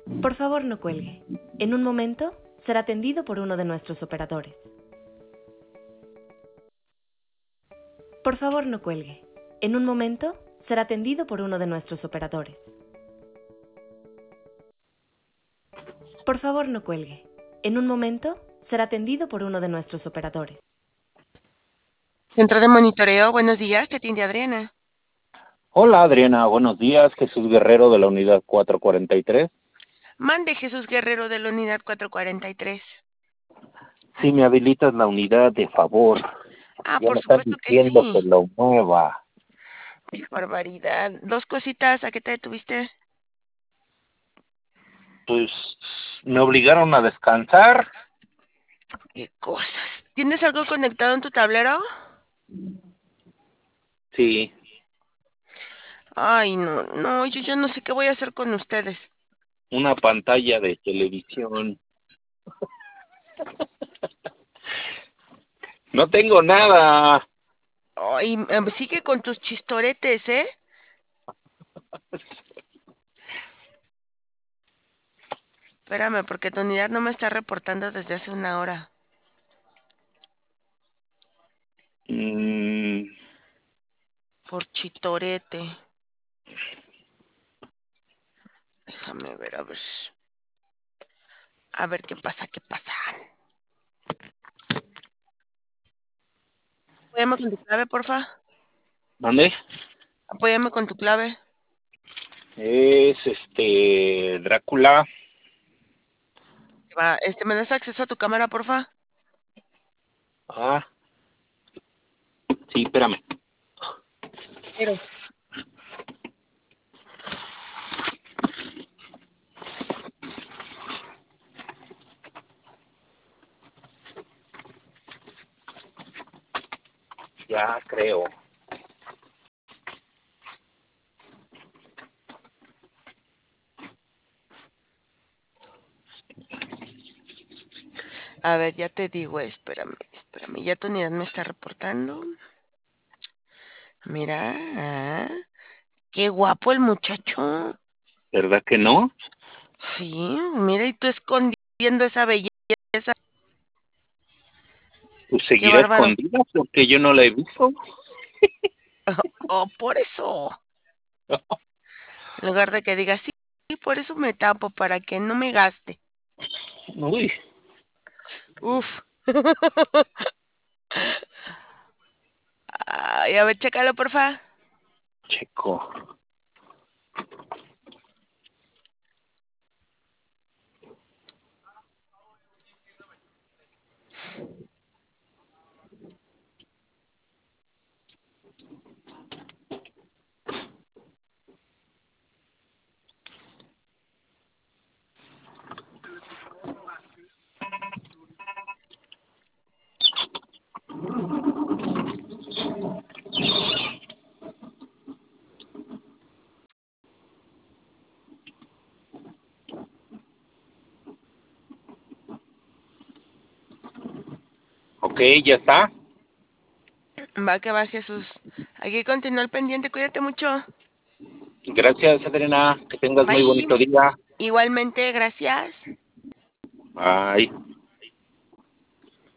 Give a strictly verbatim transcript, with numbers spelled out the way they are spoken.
Por favor, no cuelgue. En un momento será atendido por uno de nuestros operadores. Por favor, no cuelgue. En un momento será atendido por uno de nuestros operadores. Por favor, no cuelgue. En un momento será atendido por uno de nuestros operadores. Centro de monitoreo, buenos días, te atiende Adriana. Hola Adriana, buenos días. Jesús Guerrero de la unidad cuatrocientos cuarenta y tres. Mande Jesús Guerrero de la unidad cuatrocientos cuarenta y tres. Si me habilitas la unidad, de favor. Ah, Ya por me están supuesto que diciendo sí. que lo mueva. Qué barbaridad. Dos cositas, ¿a qué te detuviste? Pues me obligaron a descansar. Qué cosas. ¿Tienes algo conectado en tu tablero? Sí, Ay, no, no, yo ya no sé qué voy a hacer con ustedes. una pantalla de televisión. No tengo nada. Ay, em, sigue con tus chistoretes, ¿eh? Espérame, porque tu unidad no me está reportando desde hace una hora. Mm, Por chitorete. Déjame ver, a ver. A ver qué pasa, qué pasa. Apóyame con tu clave, porfa. ¿Mande? Apóyame con tu clave. Es este Drácula. Va, este, ¿me das acceso a tu cámara, porfa? Ah, sí, espérame. Pero. Ya creo. A ver, ya te digo, espérame, espérame. Ya tu unidad me está reportando. Mira, ah, qué guapo el muchacho. ¿Verdad que no? Sí, mira, y tú escondiendo esa belleza. Pues Qué seguirá bárbaro. escondida porque yo no la he visto. Oh, por eso. En lugar de que digas, sí, sí, por eso me tapo, para que no me gaste. Uy, Uf. Ay, a ver, chécalo, porfa. checo. Ok, ya está. Va que va, Jesús. Aquí continúa el pendiente, cuídate mucho. Gracias, Adriana. Que tengas muy Bye. bonito día. Igualmente, gracias. Bye.